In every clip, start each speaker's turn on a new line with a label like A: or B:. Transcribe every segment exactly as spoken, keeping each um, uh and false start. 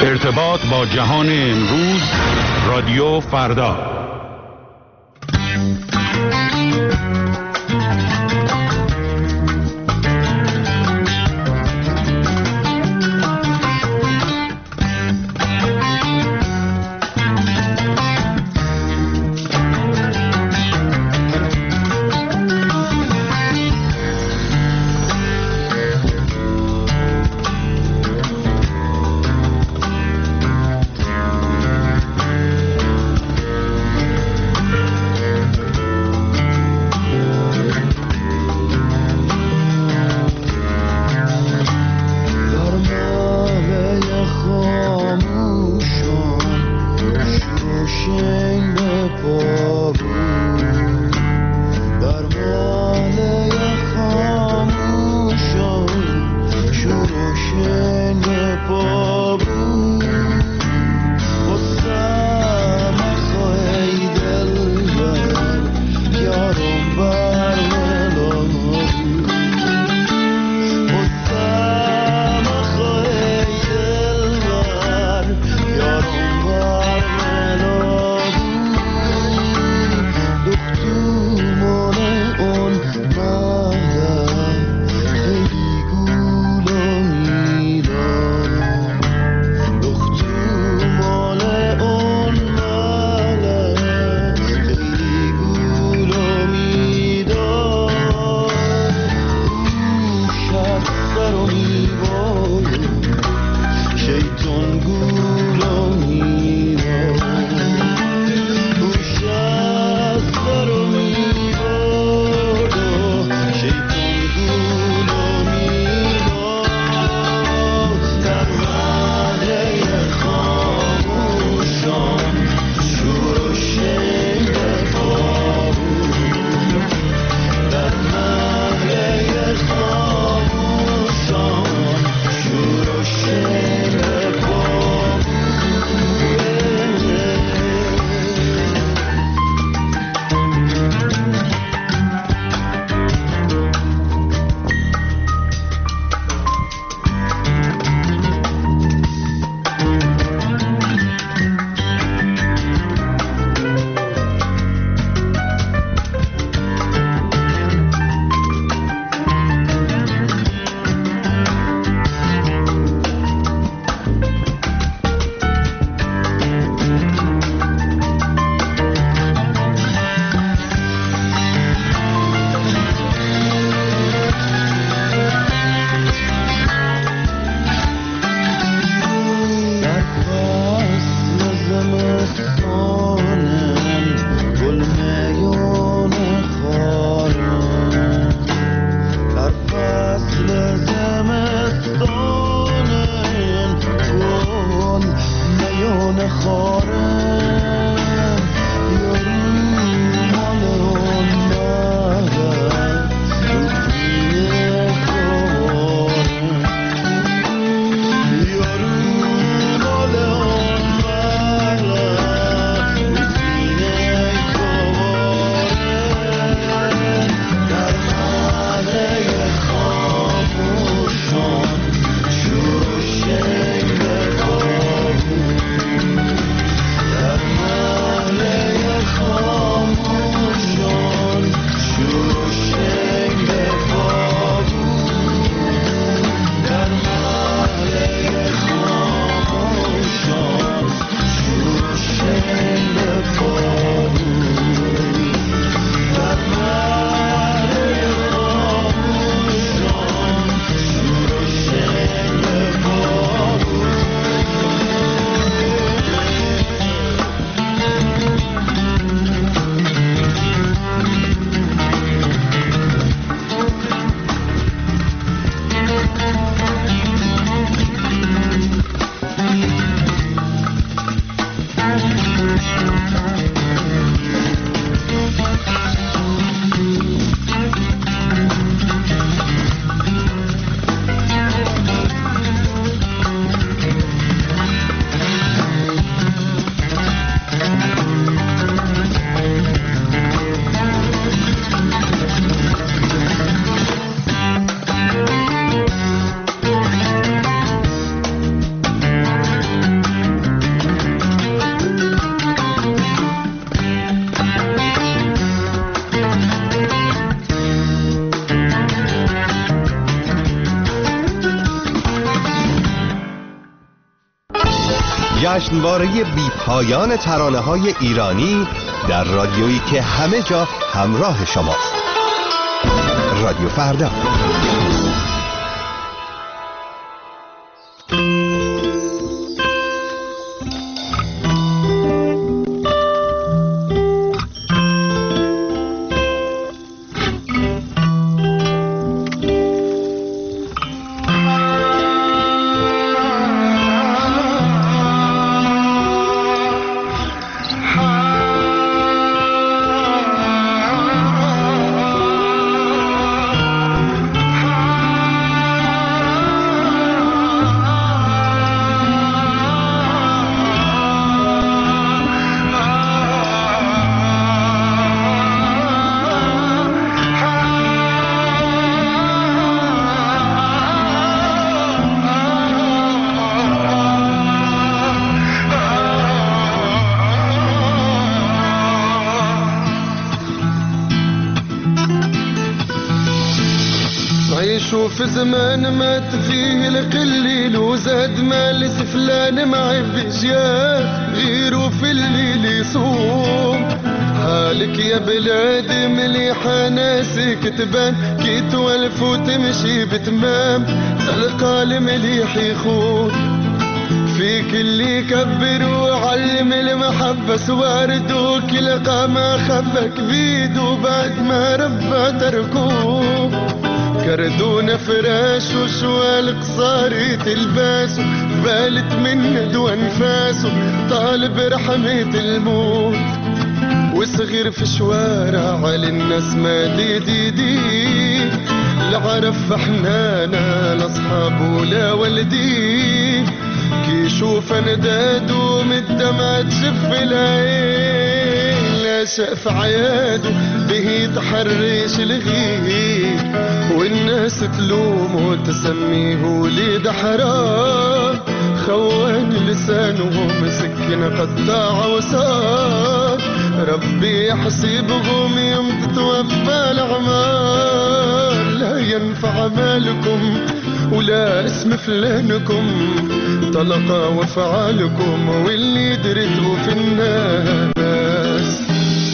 A: ارتباط با جهان امروز، رادیو فردا.
B: جشنواره بی پایان ترانه‌های ایرانی در رادیویی که همه جا همراه شماست. رادیو فردا.
C: شوف زمان مات فيه القليل وزاد مال سفلان معي بجاه غيرو في الليل يصوم. حالك يا بلادي مليحة ناسك تبان كي توالف وتمشي بتمام تلقى المليح يخون فيك اللي يكبر وعلم المحبة سوارد وكلقى ما خبك بيد وبعد ما ربى تركوه. كردون فراش وشوال قصاري تلباسه بالت من دو انفاسه طالب رحمة الموت وصغير في شوارع على الناس ما دي دي دي لا عرف حنانا لا اصحاب ولا ولدي كي يشوف ندادو من الدمع تشف العين لا شاف عياده به يتحرش الغير والناس تلوم وتسميه وليد حرام خوان لسانه مسكن قطاع وصار ربي يحسبهم يوم تتوفى الأعمار لا ينفع مالكم ولا اسم فلانكم طلقا وفعالكم واللي درتوا في الناس.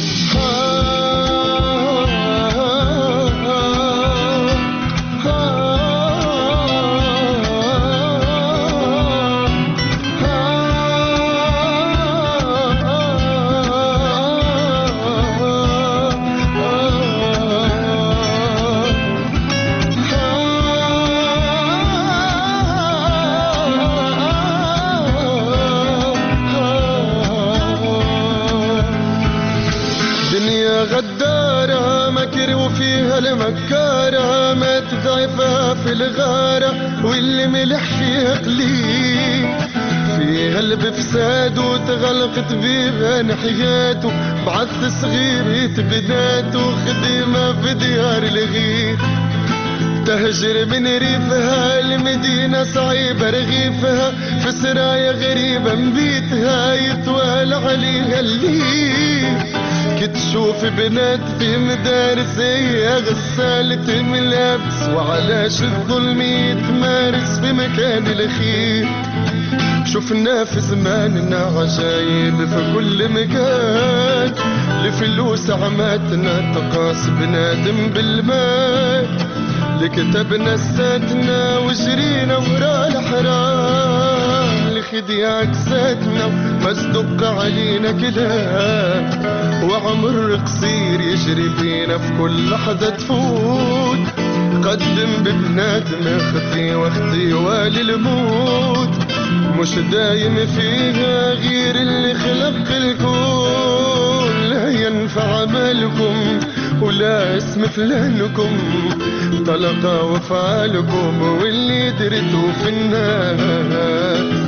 C: غدارة مكر وفيها المكارة ما تضعفها في الغارة واللي ملح فيها قليل فيها البفساد وتغلقت بيبان حياته بعث صغير يتبداته خدمة في ديار الغير تهجر من ريفها المدينة صعيبة رغيفها في سرايا غريبة مبيتها يطوال عليها الليل كتشوف بنات في مدارس هي غسالة ملابس وعلاش الظلم يتمارس في مكان الخير. شفنا في زماننا عجايب في كل مكان لفلوس عماتنا تقاس بنادم بالمال لكتبنا الساتنا وجرينا ورا الحرام لخديع كساتنا مصدق علينا كلام وعمر قصير يجري فينا في كل لحظة تفوت قدم ببنادم اختي واختي والي الموت مش دايم فيها غير اللي خلق الكون لا ينفع مالكم ولا اسم فلانكم طلقا وفعالكم واللي درتوا في الناس.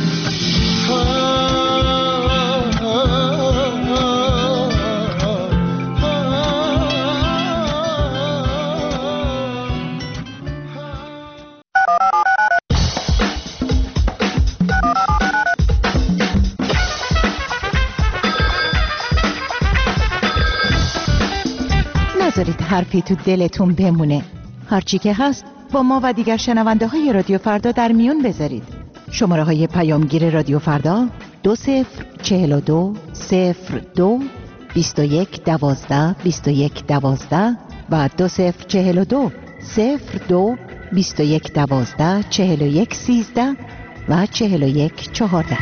D: نذارید حرفی تو دلتون بمونه. هرچی که هست با ما و دیگر شنونده های رادیو فردا در میون بذارید. شماره های پیامگیر رادیو فردا دو صفر چهل و دو صفر دو بیست و یک دوازده بیست و یک دوازده و دو صفر چهل و دو صفر دو بیست و یک دوازده چهل و یک سیزده و چهل و یک چهارده.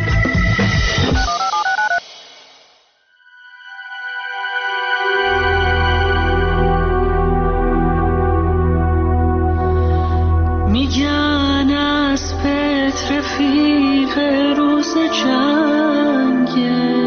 E: میگن از پت رفیق روز جنگه،